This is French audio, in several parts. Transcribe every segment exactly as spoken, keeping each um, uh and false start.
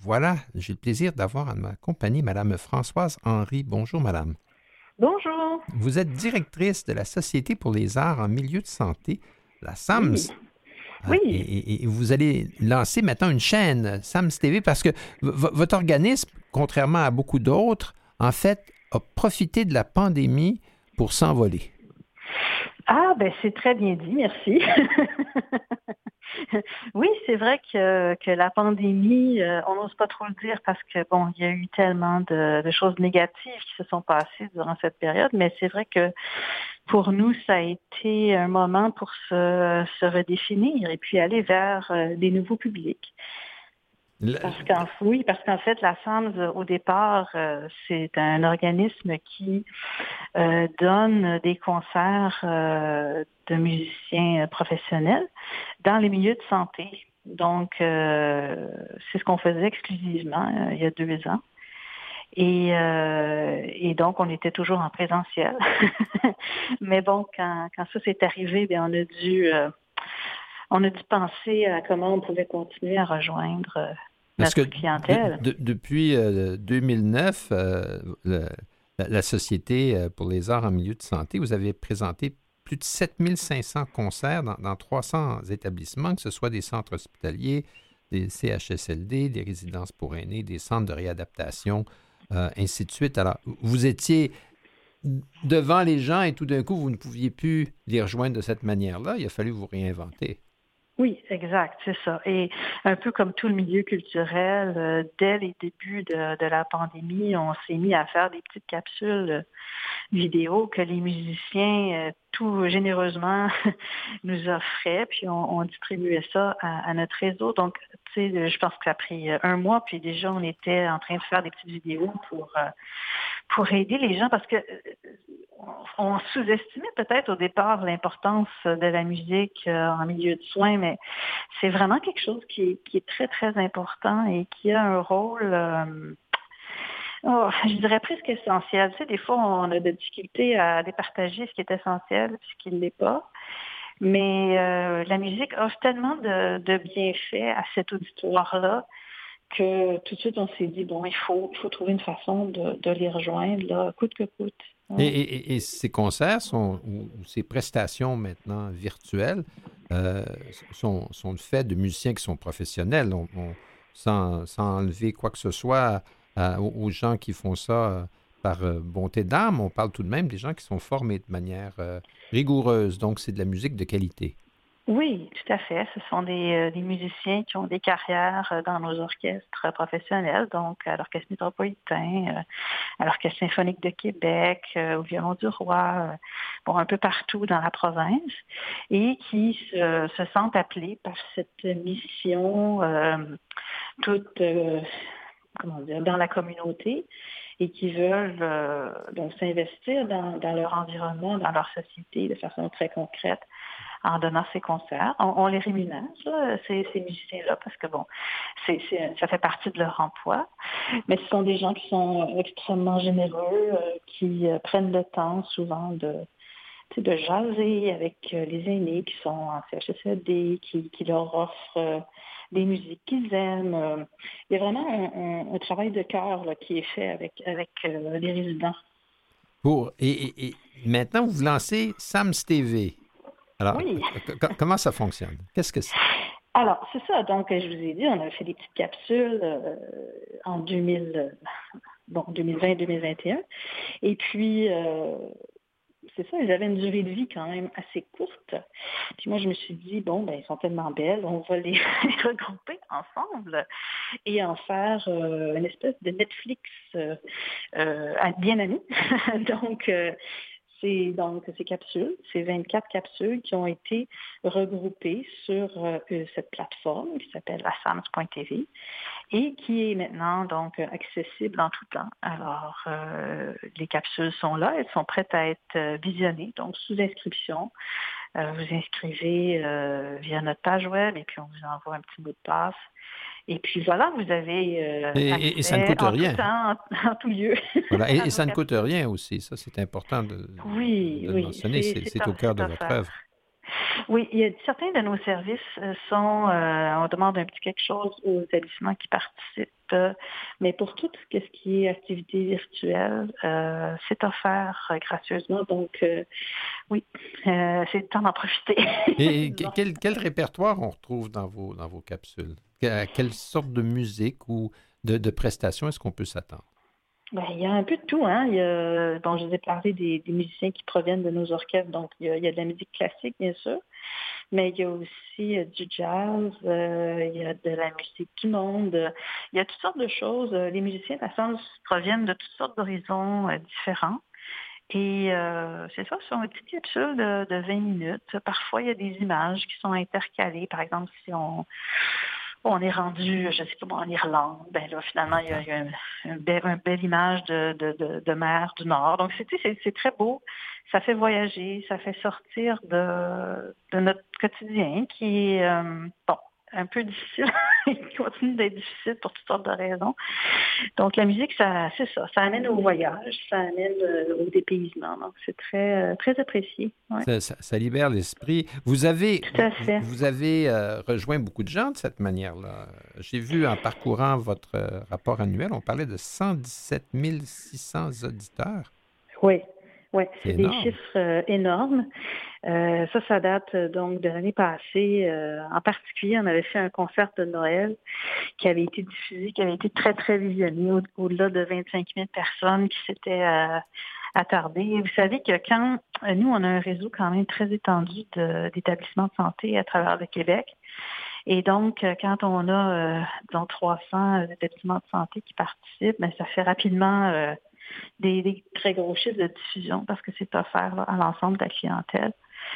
voilà, j'ai le plaisir d'avoir à ma compagnie Madame Françoise Henry. Bonjour, Madame. Bonjour. Vous êtes directrice de la Société pour les arts en milieu de santé, la Oui, SAMS, euh, et, oui. et- et vous allez lancer maintenant une chaîne, SAMS T V, parce que v- v- votre organisme, contrairement à beaucoup d'autres, en fait, a profité de la pandémie pour s'envoler. Ah, ben c'est très bien dit, merci. Oui, c'est vrai que, que la pandémie, euh, on n'ose pas trop le dire parce que, bon, il y a eu tellement de, de choses négatives qui se sont passées durant cette période, mais c'est vrai que pour nous, ça a été un moment pour se, se redéfinir et puis aller vers euh, des nouveaux publics. Le- Parce qu'en oui, parce qu'en fait, la SAMS, au départ, euh, c'est un organisme qui euh, donne des concerts euh, de musiciens professionnels dans les milieux de santé. Donc, euh, c'est ce qu'on faisait exclusivement euh, il y a deux ans. Et, euh, et donc, on était toujours en présentiel. Mais bon, quand, quand ça s'est arrivé, bien, on a dû euh, on a dû penser à comment on pouvait continuer à rejoindre euh, Parce que notre de- clientèle. de- depuis euh, deux mille neuf, euh, le- la, la Société euh, pour les arts en milieu de santé, vous avez présenté plus de sept mille cinq cents concerts dans, dans trois cents établissements, que ce soit des centres hospitaliers, des C H S L D, des résidences pour aînés, des centres de réadaptation, euh, ainsi de suite. Alors, vous étiez devant les gens et tout d'un coup, vous ne pouviez plus les rejoindre de cette manière-là. Il a fallu vous réinventer. Oui, exact, c'est ça. Et un peu comme tout le milieu culturel, euh, dès les débuts de, de la pandémie, on s'est mis à faire des petites capsules euh, vidéo que les musiciens euh, tout généreusement nous offraient, puis on, on distribuait ça à, à notre réseau. Donc, tu sais, je pense que ça a pris euh, un mois, puis déjà on était en train de faire des petites vidéos pour euh, pour aider les gens, parce que euh, on sous-estimait peut-être au départ l'importance de la musique euh, en milieu de soins, mais c'est vraiment quelque chose qui est, qui est très, très important et qui a un rôle, euh, oh, je dirais presque essentiel. Tu sais, des fois, on a de difficultés à départager ce qui est essentiel et ce qui ne l'est pas. Mais euh, la musique offre tellement de, de bienfaits à cet auditoire-là que tout de suite, on s'est dit, bon, il faut, il faut trouver une façon de, de les rejoindre, là, coûte que coûte. Et, Ouais. et- et ces concerts sont, ou, ou ces prestations maintenant virtuelles euh, sont, sont le fait de musiciens qui sont professionnels. On- on- sans, sans enlever quoi que ce soit à- aux, aux gens qui font ça euh, par euh, bonté d'âme, on parle tout de même des gens qui sont formés de manière euh, rigoureuse. Donc, c'est de la musique de qualité. Oui, tout à fait. Ce sont des, euh, des musiciens qui ont des carrières euh, dans nos orchestres professionnels, donc à l'Orchestre métropolitain, euh, à l'Orchestre symphonique de Québec, euh, au Violon du Roi, euh, bon, un peu partout dans la province, et qui se, se sentent appelés par cette mission euh, toute, euh, comment dire, dans la communauté et qui veulent euh, donc s'investir dans, dans leur environnement, dans leur société de façon très concrète en donnant ces concerts. On, on les rémunère, là, ces, ces musiciens-là, parce que bon, c'est, c'est, ça fait partie de leur emploi. Mais ce sont des gens qui sont extrêmement généreux, euh, qui euh, prennent le temps souvent de, tu sais, de jaser avec euh, les aînés qui sont en C H S L D, qui, qui leur offrent euh, des musiques qu'ils aiment. Euh, il y a vraiment un, un- un travail de cœur là, qui est fait avec, avec euh, les résidents. Pour, et, et- et maintenant, vous lancez Sam's T V. Alors, Oui. c- c- comment ça fonctionne? Qu'est-ce que c'est? Alors, c'est ça. Donc, je vous ai dit, on a fait des petites capsules euh, en deux mille, euh, bon, deux mille vingt deux mille vingt et un. Et puis, euh, c'est ça, ils avaient une durée de vie quand même assez courte. Puis moi, je me suis dit, bon, ben, ils sont tellement belles, on va les, les regrouper ensemble et en faire euh, une espèce de Netflix euh, euh, bien ami. Donc, euh, c'est donc ces capsules, ces vingt-quatre capsules qui ont été regroupées sur euh, cette plateforme qui s'appelle la sams point t v et qui est maintenant donc accessible en tout temps. Alors, euh, les capsules sont là, elles sont prêtes à être euh, visionnées, donc sous inscription. Euh, vous inscrivez euh, via notre page web et puis on vous envoie un petit mot de passe. Et puis voilà, vous avez euh, Et, et- et ça ne accès coûte en tout rien. temps, en, en tout lieu Voilà. Et, à et nos ça ne coûte capsules. rien aussi. Ça, c'est important de, Oui, de le oui, mentionner. c'est C'est, c'est c'est au off- cœur c'est de votre offert. œuvre. Oui, il y a certains de nos services euh, sont, euh, on demande un petit quelque chose aux établissements qui participent, euh, mais pour tout ce qui est activité virtuelle, euh, c'est offert euh, gracieusement. Donc, euh, oui, euh, c'est le temps d'en profiter. Et quel, quel répertoire on retrouve dans vos, dans vos capsules? À quelle sorte de musique ou de, de prestations est-ce qu'on peut s'attendre? Ben, il y a un peu de tout, hein. Il y a, bon, je vous ai parlé des, des musiciens qui proviennent de nos orchestres, donc il y a, il y a de la musique classique, bien sûr, mais il y a aussi euh, du jazz, euh, il y a de la musique du monde, euh, il y a toutes sortes de choses. Euh, Les musiciens de la Sams proviennent de toutes sortes d'horizons euh, différents. Et euh, c'est ça, ce sont des petites capsules de, de vingt minutes. Parfois, il y a des images qui sont intercalées. Par exemple, si on, on est rendu, je ne sais pas, moi, en Irlande, ben là, finalement, il y a, il y a une, une, belle, une belle image de, de, de, de mer du Nord. Donc, c'est, c'est, c'est très beau. Ça fait voyager, ça fait sortir de, de notre quotidien qui est, euh, bon, un peu difficile. Il continue d'être difficile pour toutes sortes de raisons. Donc, la musique, ça, c'est ça. Ça amène au voyage, ça amène euh, au dépaysement. Donc, c'est très, euh, très apprécié. Ouais. Ça, ça, ça libère l'esprit. Vous avez, Tout à fait. vous, vous avez euh, rejoint beaucoup de gens de cette manière-là. J'ai vu en parcourant votre euh, rapport annuel, on parlait de cent dix-sept mille six cents auditeurs. Oui. Oui, c'est, c'est des énorme. chiffres euh, énormes. Euh, ça, ça date euh, donc de l'année passée. Euh, en particulier, on avait fait un concert de Noël qui avait été diffusé, qui avait été très, très visionné, au- au-delà de vingt-cinq mille personnes qui s'étaient euh, attardées. Et vous savez que quand euh, nous, on a un réseau quand même très étendu de, d'établissements de santé à travers le Québec. Et donc, euh, quand on a, euh, disons, trois cents établissements de santé qui participent, bien, ça fait rapidement euh, des, des très gros chiffres de diffusion parce que c'est offert là, à l'ensemble de la clientèle.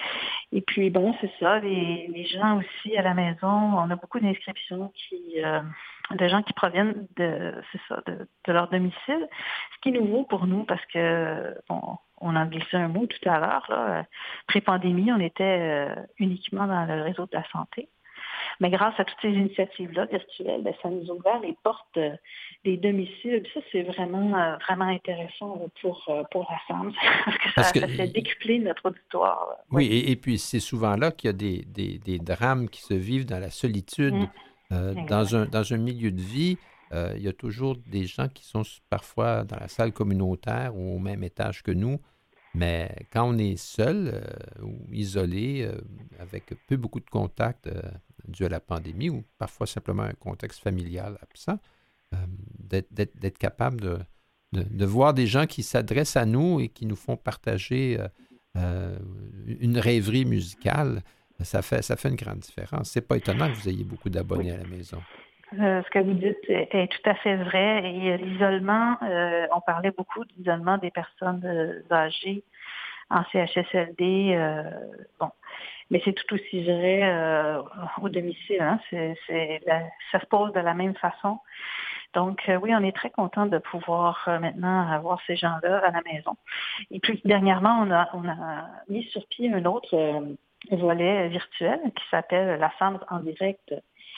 Et puis, bon, c'est ça, les, les gens aussi à la maison, on a beaucoup d'inscriptions qui, euh, de gens qui proviennent de, c'est ça, de, de leur domicile, ce qui est nouveau pour nous parce que, bon, on en glissait un mot tout à l'heure, là, pré-pandémie, on était euh, uniquement dans le réseau de la santé. Mais grâce à toutes ces initiatives-là virtuelles, bien, ça nous a ouvert les portes euh, des domiciles. Puis ça, c'est vraiment, euh, vraiment intéressant pour, euh, pour la femme, parce que ça, Parce que, ça fait décupler notre auditoire. Là. Oui, et, et puis c'est souvent là qu'il y a des, des, des drames qui se vivent dans la solitude. Mmh. Euh, dans, un, dans un milieu de vie, euh, il y a toujours des gens qui sont parfois dans la salle communautaire ou au même étage que nous. Mais quand on est seul euh, ou isolé, euh, avec peu beaucoup de contacts euh, dû à la pandémie ou parfois simplement un contexte familial absent, euh, d'être, d'être, d'être capable de, de, de voir des gens qui s'adressent à nous et qui nous font partager euh, euh, une rêverie musicale, ça fait, ça fait une grande différence. C'est pas étonnant que vous ayez beaucoup d'abonnés Oui. à la maison. Euh, ce que vous dites est, est tout à fait vrai. Et euh, l'isolement, euh, on parlait beaucoup de l'isolement des personnes euh, âgées en C H S L D. Euh, bon, mais c'est tout aussi vrai euh, au domicile. Hein. C'est, c'est la, ça se pose de la même façon. Donc euh, oui, on est très content de pouvoir euh, maintenant avoir ces gens-là à la maison. Et puis dernièrement, on a, on a mis sur pied un autre euh, volet virtuel qui s'appelle la Femme en direct.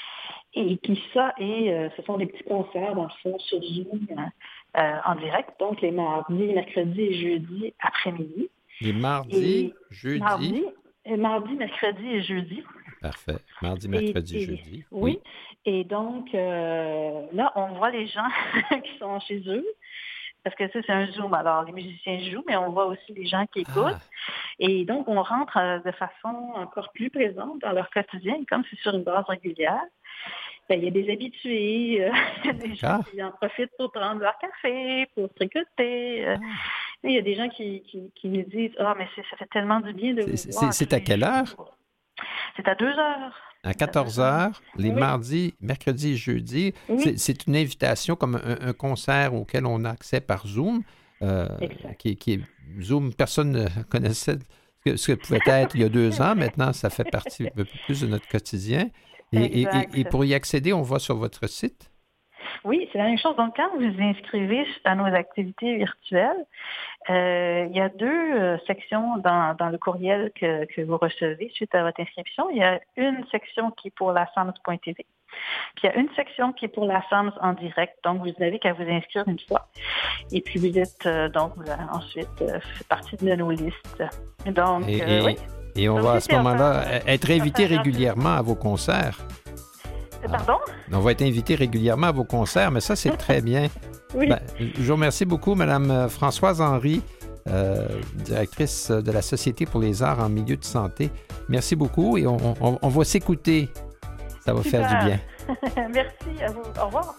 Et qui ça, et euh, ce sont des petits concerts dans le fond sur Zoom euh, en direct, donc les mardis, mercredis et jeudis après-midi. Les mardis, Et jeudis. Mardi, et mardi, mercredi et jeudi. Parfait. Mardi, Et, mercredi, et, jeudi. oui. Oui. Et donc, euh, là, on voit les gens qui sont chez eux. Parce que ça, c'est un Zoom. Alors, les musiciens jouent, mais on voit aussi les gens qui écoutent. Ah. Et donc, on rentre euh, de façon encore plus présente dans leur quotidien, comme c'est sur une base régulière. Ben, il y a des habitués, euh, des gens qui en profitent pour prendre leur café, pour tricoter. Euh, Ah. Il y a des gens qui, qui, qui nous disent « Ah, mais c'est, ça fait tellement du bien de C'est, vous c'est, voir. » c'est à quelle heure? C'est à deux heures. À quatorze heures, les oui. mardis, mercredis et jeudis. Oui. C'est, c'est une invitation comme un, un concert auquel on a accès par Zoom. Euh, qui, qui est Zoom, personne ne connaissait ce que, ce que pouvait être il y a deux ans. Maintenant, ça fait partie un peu plus de notre quotidien. Et, et, et, et pour y accéder, on va sur votre site? Oui, c'est la même chose. Donc, quand vous vous inscrivez à nos activités virtuelles, euh, il y a deux euh, sections dans, dans le courriel que, que vous recevez suite à votre inscription. Il y a une section qui est pour la sams point t v. Puis il y a une section qui est pour la Sams en direct. Donc, vous n'avez qu'à vous inscrire une fois. Et puis, vous êtes, euh, donc, vous avez ensuite euh, fait partie de nos listes. Donc, et, euh, et, oui. Et on Donc, va à c'est ce moment-là enfin, être invité enfin, régulièrement à vos concerts. Pardon? On va être invité régulièrement à vos concerts, mais ça, c'est très bien. Oui. Ben, je vous remercie beaucoup, Mme Françoise Henry, euh, directrice de la Société pour les arts en milieu de santé. Merci beaucoup et on, on, on va s'écouter. Ça va Super. faire du bien. Merci à vous. Au revoir.